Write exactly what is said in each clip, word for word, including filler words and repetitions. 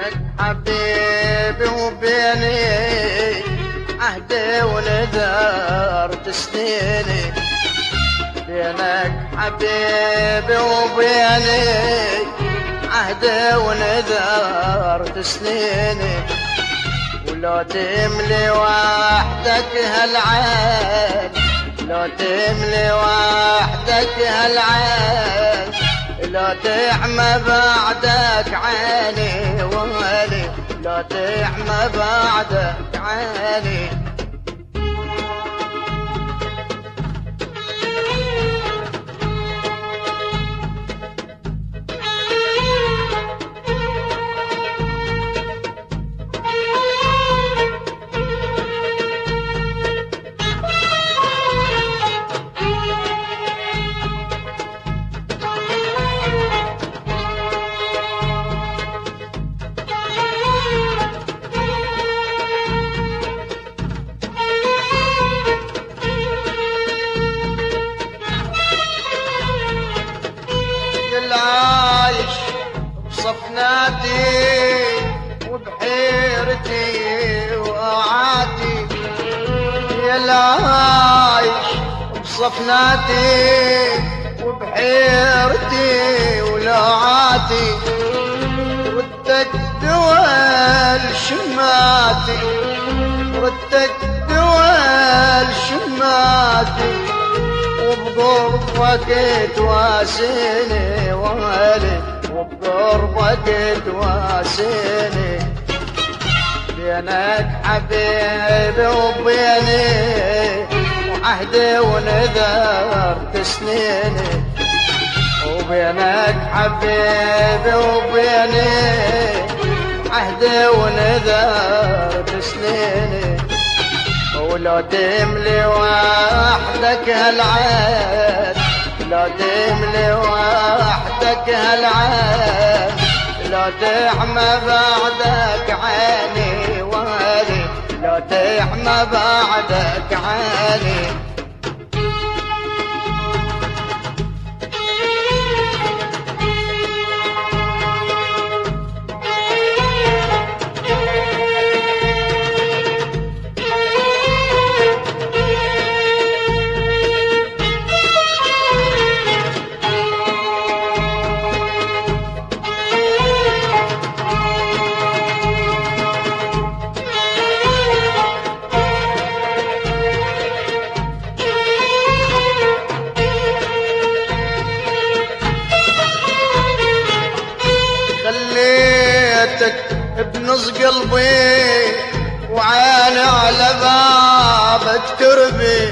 بينك حبيبي وبيني عهدي ونذرت سنيني، بينك حبيبي وبيني عهدي ونذرت سنيني، ولو تملي وحدك هالعين، لو تملي وحدك هالعين، لو تحمى بعدك عيني وهلي، لو تحمى بعدك عيني. العايش بصفناتي وبحيرتي وقعاتي، يا العايش بصفناتي وبحيرتي ولوعاتي، ردك دول شماتي، ردك دول شماتي، وبقربك تواسيني وهلي، وبقربك تواسيني، بينك حبيبي وبيني وعهدي ونذرت سنيني، وبينك حبيبي وبيني عهدي ونذرت سنيني، ولو تملي وحدك هالعين، لو تملي وحدك هالعين، لو تحمى بعدك عيني وهلي، لو تحمى بعدك عيني. خليتك بنص قلبي وعيني على بابك تربي،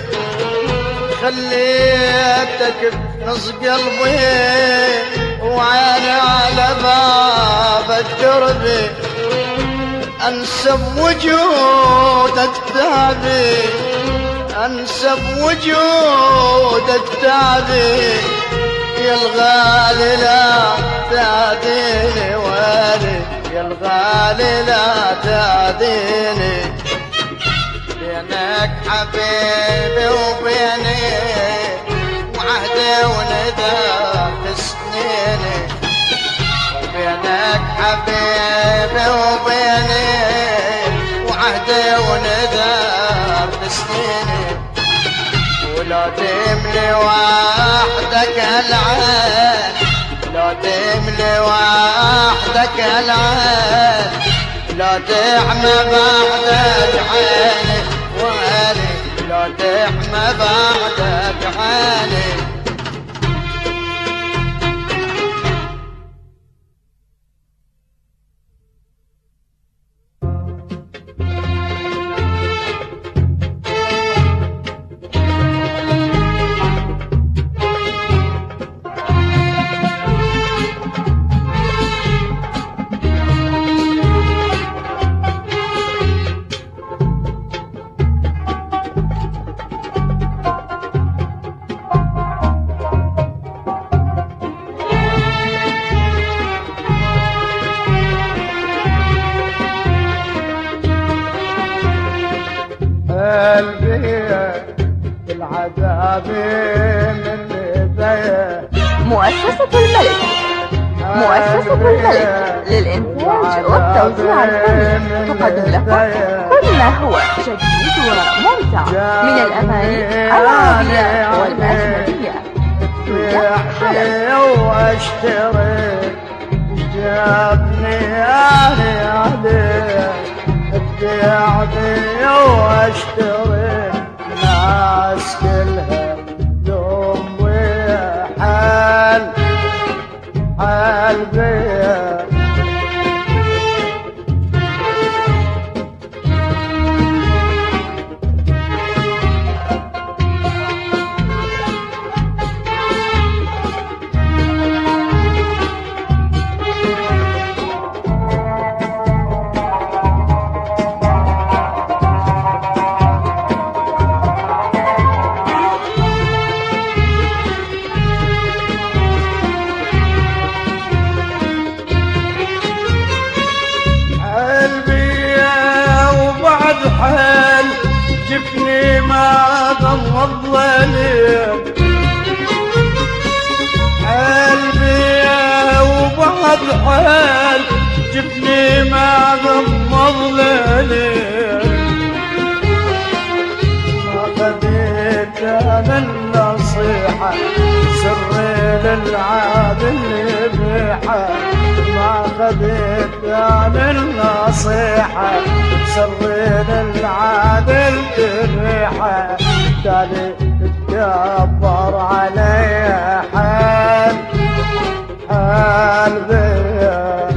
خليتك بنص قلبي وعيني على بابك تربي، انسى بوجودك تعبي، انسى بوجودك تعبي، يا الغالي لا تعديني ويلي، يا الغالي لا تعديني، بينك حبيبي وبيني وعهدي ونذرت سنيني، بينك حبيبي وبيني وعهدي ونذرت سنيني، ولو تملي وحدك هالعين، لو تملي وحدك هالعين، لو تحمى بعدك عيني وهلي، لو تحمى بعدك عيني. بالعذاب من ايديه مؤسسة الملك، مؤسسة الملك. للإنتاج والتوزيع الفني تقدم لكم كل ما هو جديد وممتع من الأغاني العربية والأجنبية. يا واشتري جابني اهلي اهلي بيعني واشتري ناس كلها دوم وحال حال بيا حال جفني ما غمض ليل قلبي وبعد حال جفني ما غمض ليل ما خذيت انا النصيحة سري للعادل بيحة ما خذيت انا النصيحة سرين العادل بريحة تالي تكبر علي حال حال بيا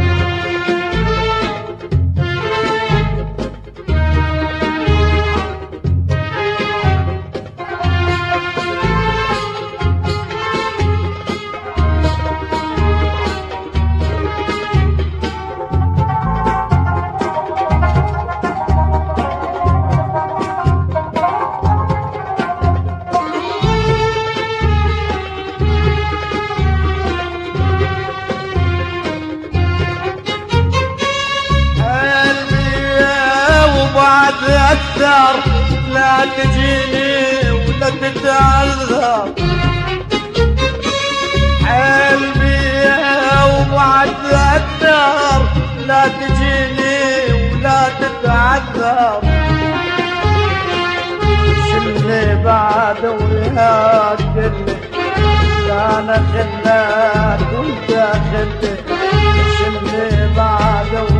أكثر لا تجيني ولا تتعذر قلبي وبعد أكثر لا تجيني ولا تتعذر شلي بعد وياك كلي لا أنا خلات وانت خلي شلي بعد